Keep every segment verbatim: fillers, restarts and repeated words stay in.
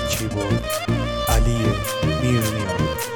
کیبورد علی میرنیا.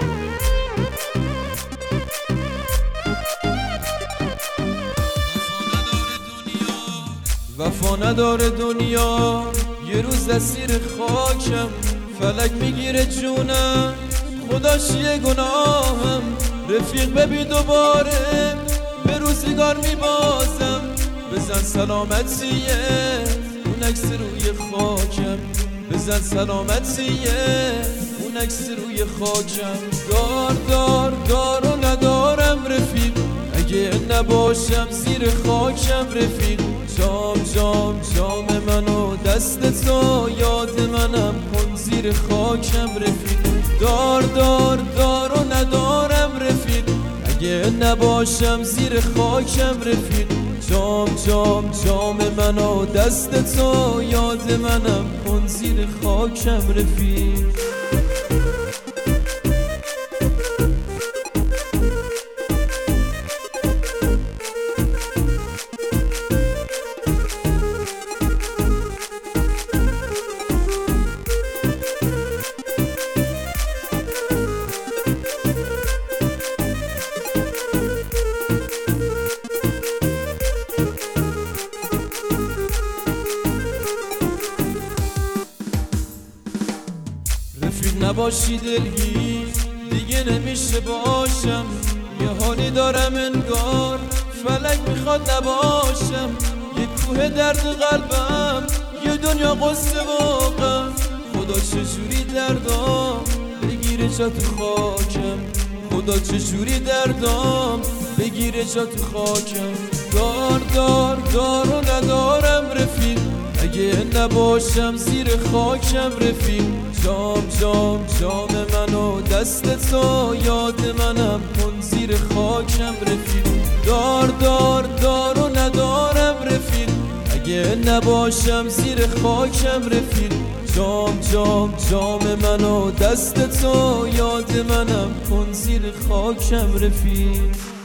وفا نداره دنیا، یه روز اسیر خاکم، فلک میگیره جونم، خداش یه گناهم. رفیق ببین دوباره به روزگار میبازم، بزن سلامتیه اون عکس روی خاکم، بزن سلامتیه اون عکس روی خاکم. دار دار دار و ندارم رفیق، اگه نباشم زیر خاکم رفیق. جام جام جام منو دست تو یاد منم کن زیر خاکم رفیق. دار دار دار و ندارم رفیق، اگه نباشم زیر خاکم رفیق. جام جام جام منو دست تو یاد منم کن زیر خاکم رفیق. رفیق نباشی دلگیر دیگه نمیشه باشم، یه حالی دارم انگار فلک میخواد نباشم. یه کوه درد قلبم، یه دنیا قصه و غم، خدا چجوری دردام بگیره جا تو خاکم، خدا چجوری دردام بگیره جا تو خاکم. دار دار دار و ندارم رفیق، اگه نباشم زیر خاکم رفیق. جام جام جام منو دست تو یاد منم کن زیر خاکم رفیق. دار دار دار و ندارم رفیق، اگه نباشم زیر خاکم رفیق. جام جام جام منو دست تو یاد منم کن زیر خاکم رفیق.